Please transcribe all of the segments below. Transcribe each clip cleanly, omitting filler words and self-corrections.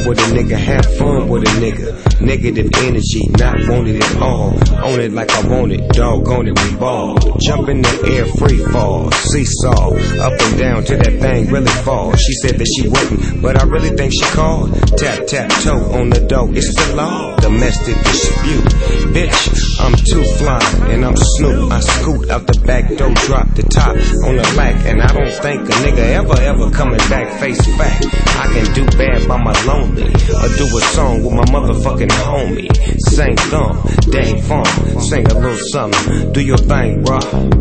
with a nigga, have fun with a nigga. Negative energy, not wanted at all. Own it like I want it, doggone it, we ball. Jump in the air, free fall, seesaw, up and down till that thing really fall. She said that she wouldn't, but I really think she called. Tap, tap, toe on the door, it's the law. Domestic dispute, bitch, I'm too fly, and I'm Snoop. I scoot out the back door, drop the top on the lack, and I don't think a nigga ever coming back. Face fact, I can do bad by my lonely, or do a song with my motherfucking homie. Sing thumb, dang funk, sing a little something. Do your thing, bro.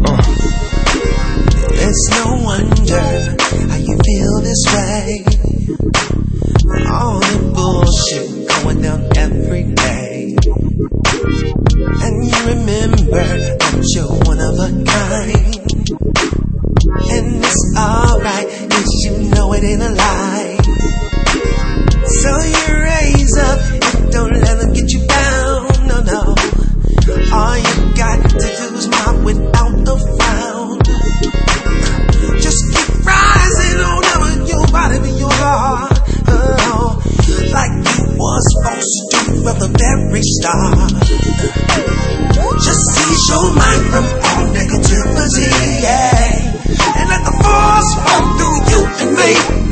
It's no wonder how you feel this way. All the bullshit going down every day. And you remember that you're one of a kind. And it's alright, 'cause you know it ain't a lie. So you raise up and don't let them get you down, no, no. All you got to do is mop without a frown. Just keep rising on up, your body be your heart, oh, like you was supposed to do from the very start. Just seize your mind from all negativity, yeah, and let the force flow through you and me.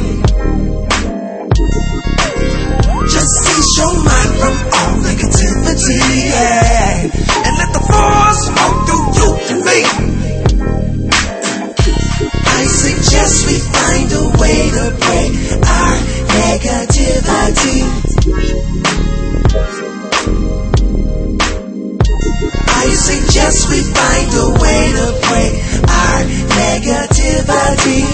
Just seize your mind from all negativity, yeah, and let the force flow through you and me. I suggest we find a way to break our negativity. I suggest we find a way to break our negativity.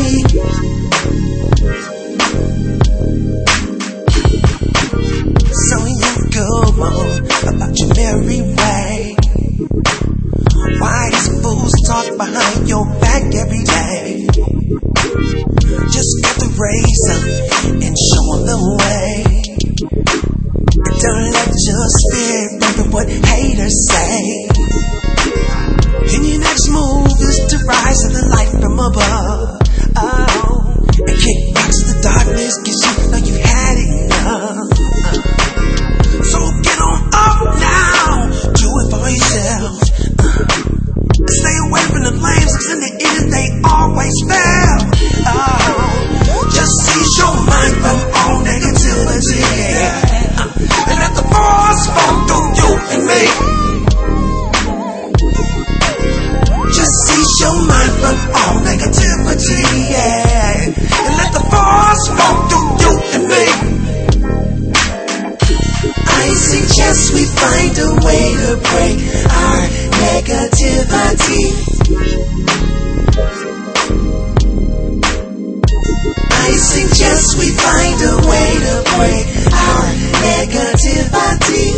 So you go on about your merry way. Why these fools talk behind your back every day? Just got to raise up and show them the way. Don't let your spirit break up what haters say. And your next move is to rise to the light from above. Oh, and kick rocks to the darkness, 'cause you know you've had enough. So get on up now, do it for yourself. Stay away from the flames, 'cause in the end they always fail. Oh, just seize your mind from all negativity, and let the force flow through you and me. Just seize your mind from all negativity, yeah, and let the force flow through you and me. I suggest we find a way to break our negativity. I suggest we find a way to break our negativity.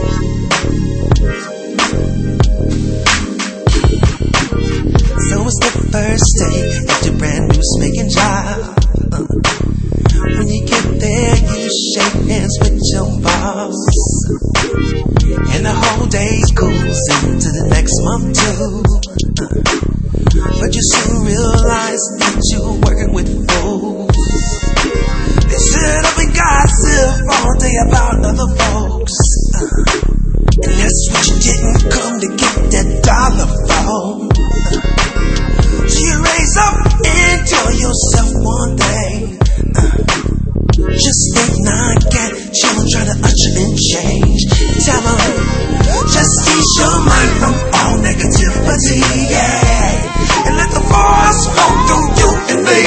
So it's the first day at your brand new spanking job. When you get there, you shake hands with your boss, and the whole day goes into the next month too. But you soon realize that you're working with fools. They sit up and gossip all day about other folks, and that's what you didn't come to get that dollar for. So you raise up and tell yourself one thing. Just think not get you try to usher in change. Tell them, just seize your mind from all negativity, yeah, and let the force flow through you and me.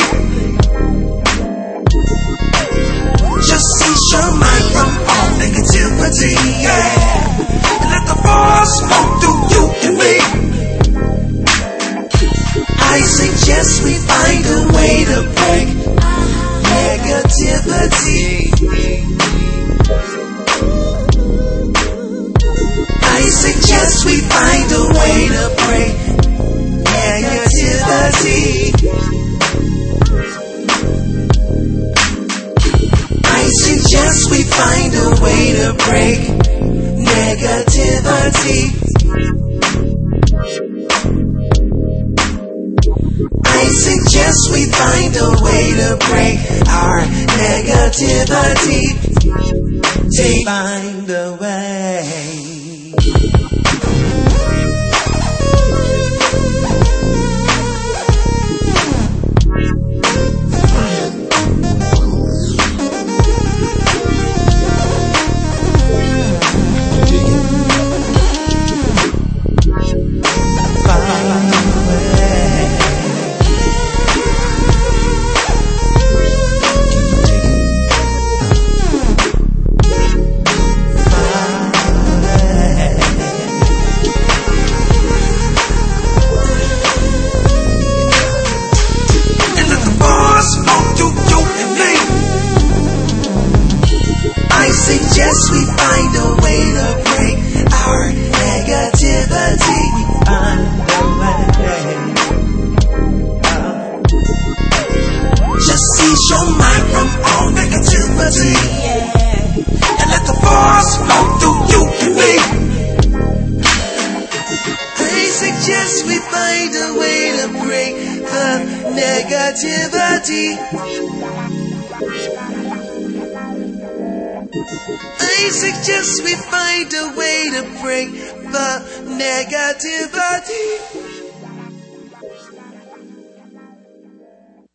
Just seize your mind from all negativity, yeah, and let the force flow through you and me. I suggest we find a way to break negativity. I suggest we find a way to break negativity. I suggest we find a way to break negativity. I suggest we find find a way to break our negativity. Find a way. Suggest we find a way to break our negativity. Find a way. Just seize your mind from all negativity, and let the force flow through you and me. I suggest we find a way to break the negativity. I suggest we find a way to break the negativity.